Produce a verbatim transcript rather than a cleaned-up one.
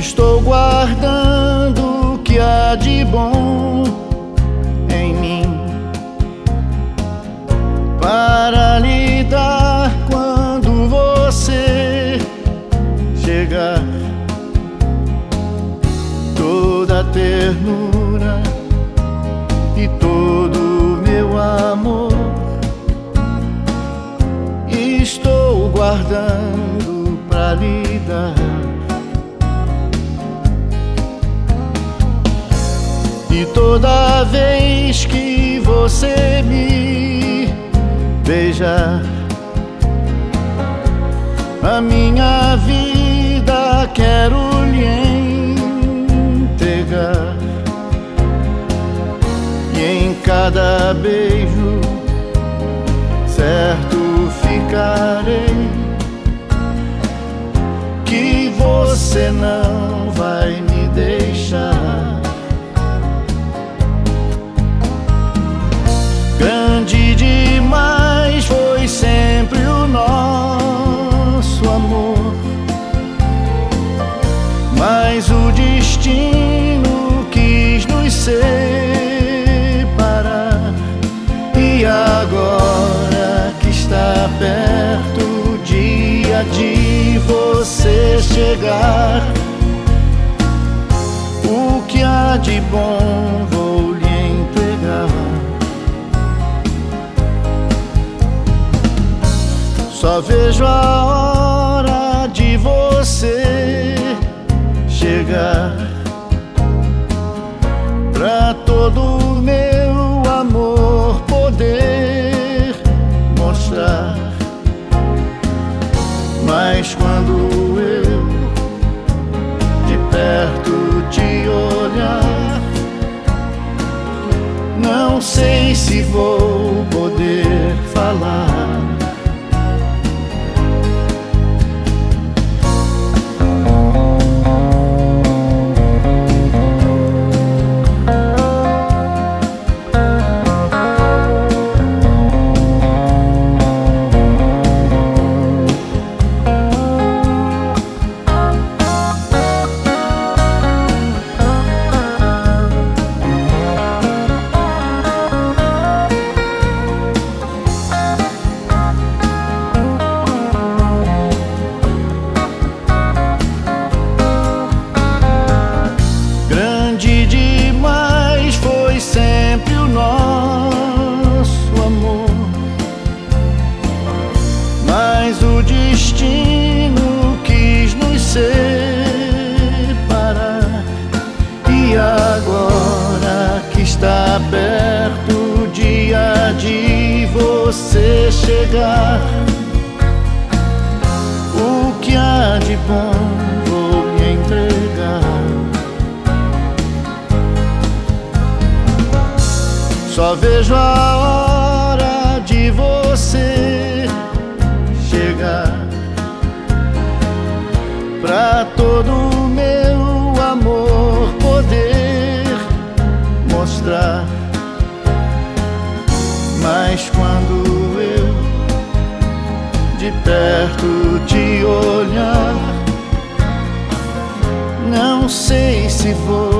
Estou guardando o que há de bom em mim para lhe dar quando você chegar. Toda a ternura e todo o meu amor estou guardando pra lhe dar. E toda vez que você me beijar, a minha vida quero lhe entregar. E em cada beijo certo ficarei que você não vai me deixar. Grande demais foi sempre o nosso amor, mas o destino quis nos separar. E agora que está perto o dia de você chegar, o que há de bom vou lhe entregar. Só vejo a hora de você chegar, pra todo o meu amor poder mostrar. Mas quando eu de perto te olhar, não sei se vou poder falar. Mas o destino quis nos separar. E agora que está perto o dia de você chegar, o que há de bom vou lhe entregar. Só vejo a hora de você chegar, pra todo o meu amor poder mostrar. Mas quando eu de perto te olhar, não sei se vou